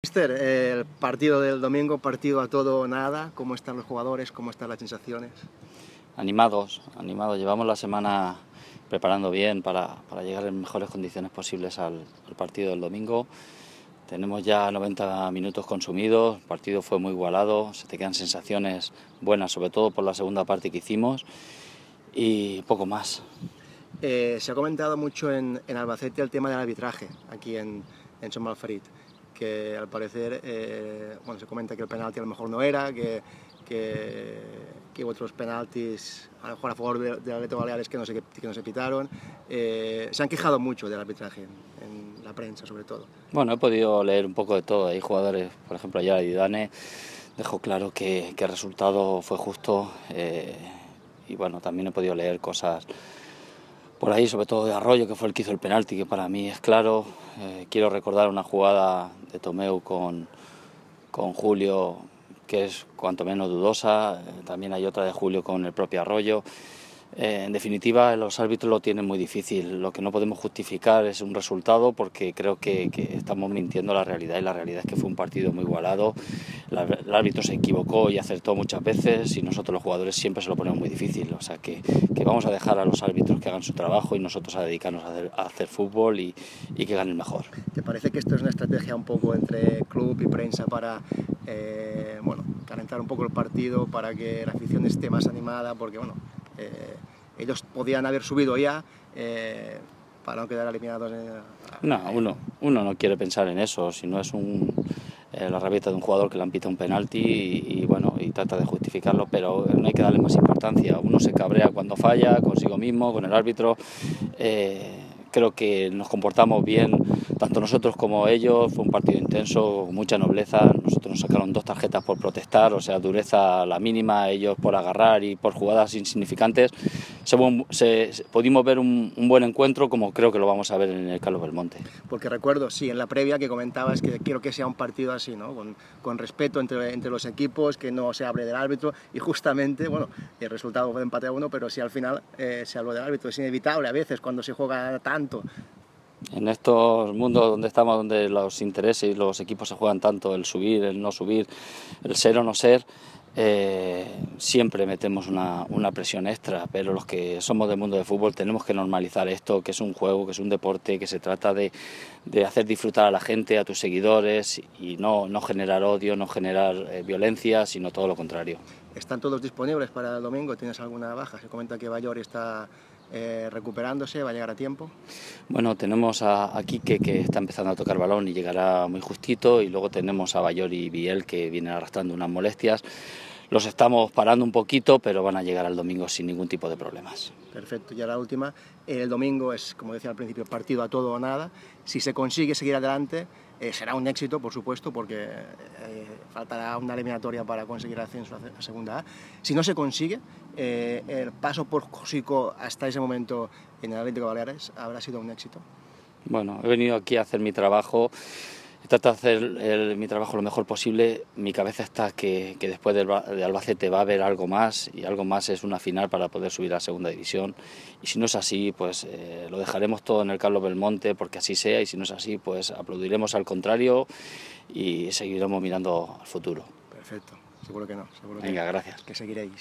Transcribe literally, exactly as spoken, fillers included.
Mister, el partido del domingo, partido a todo o nada, ¿cómo están los jugadores? ¿Cómo están las sensaciones? Animados, animados. Llevamos la semana preparando bien para, para llegar en mejores condiciones posibles al, al partido del domingo. Tenemos ya noventa minutos consumidos, el partido fue muy igualado, se te quedan sensaciones buenas, sobre todo por la segunda parte que hicimos, y poco más. Eh, se ha comentado mucho en, en Albacete el tema del arbitraje, aquí en, en Son Malferit, que al parecer, eh, bueno, se comenta que el penalti a lo mejor no era, que, que, que otros penaltis, a lo mejor a favor del de Atlético Baleares, que no se, que no se pitaron. Eh, se han quejado mucho del arbitraje, en, en la prensa sobre todo. Bueno, he podido leer un poco de todo. Hay jugadores, por ejemplo, ayer Didane dejó claro que, que el resultado fue justo, eh, y bueno, también he podido leer cosas por ahí, sobre todo de Arroyo, que fue el que hizo el penalti, que para mí es claro. Eh, quiero recordar una jugada de Tomeu con, con Julio, que es cuanto menos dudosa. Eh, también hay otra de Julio con el propio Arroyo. Eh, en definitiva, los árbitros lo tienen muy difícil. Lo que no podemos justificar es un resultado, porque creo que, que estamos mintiendo la realidad, y la realidad es que fue un partido muy igualado. La, el árbitro se equivocó y acertó muchas veces, y nosotros los jugadores siempre se lo ponemos muy difícil. O sea que, que vamos a dejar a los árbitros que hagan su trabajo y nosotros a dedicarnos a hacer, a hacer fútbol y, y que ganen mejor. ¿Te parece que esto es una estrategia un poco entre club y prensa para eh, bueno, calentar un poco el partido, para que la afición esté más animada? Porque bueno, eh, ellos podían haber subido ya eh, para no quedar eliminados. En, no, uno, uno no quiere pensar en eso, si no es un, eh, la rabieta de un jugador que le han pitado un penalti y, y bueno, y trata de justificarlo, pero no hay que darle más importancia. Uno se cabrea cuando falla, consigo mismo, con el árbitro. Eh, creo que nos comportamos bien, tanto nosotros como ellos. Fue un partido intenso, con mucha nobleza. Nosotros nos sacaron dos tarjetas por protestar, o sea, dureza la mínima, ellos por agarrar y por jugadas insignificantes. Se, se, se, pudimos ver un, un buen encuentro, como creo que lo vamos a ver en el Carlos Belmonte. Porque recuerdo, sí, en la previa que comentabas que quiero que sea un partido así, ¿no? Con, con respeto entre, entre los equipos, que no se hable del árbitro, y justamente, bueno, el resultado fue de empate a uno, pero sí al final eh, se habló del árbitro. Es inevitable a veces cuando se juega tanto. En estos mundos donde estamos, donde los intereses y los equipos se juegan tanto, el subir, el no subir, el ser o no ser, eh, siempre metemos una, una presión extra, pero los que somos del mundo del fútbol tenemos que normalizar esto, que es un juego, que es un deporte, que se trata de, de hacer disfrutar a la gente, a tus seguidores, y no, no generar odio, no generar eh, violencia, sino todo lo contrario. ¿Están todos disponibles para el domingo? ¿Tienes alguna baja? Se comenta que Bayor está eh, recuperándose, ¿va a llegar a tiempo? Bueno, tenemos a, a Quique, que está empezando a tocar balón y llegará muy justito, y luego tenemos a Bayor y Biel, que vienen arrastrando unas molestias. Los estamos parando un poquito, pero van a llegar al domingo sin ningún tipo de problemas. Perfecto, ya la última. El domingo es, como decía al principio, partido a todo o nada. Si se consigue seguir adelante, eh, será un éxito, por supuesto, porque eh, faltará una eliminatoria para conseguir el ascenso a Segunda A. Si no se consigue, eh, el paso por Josico hasta ese momento en el Atlético Baleares habrá sido un éxito. Bueno, he venido aquí a hacer mi trabajo. Trato de hacer el, mi trabajo lo mejor posible. Mi cabeza está que, que después de, de Albacete va a haber algo más, y algo más es una final para poder subir a Segunda División. Y si no es así, pues eh, lo dejaremos todo en el Carlos Belmonte, porque así sea, y si no es así, pues aplaudiremos al contrario y seguiremos mirando al futuro. Perfecto, seguro que no. Seguro que Venga, gracias. Que seguiréis.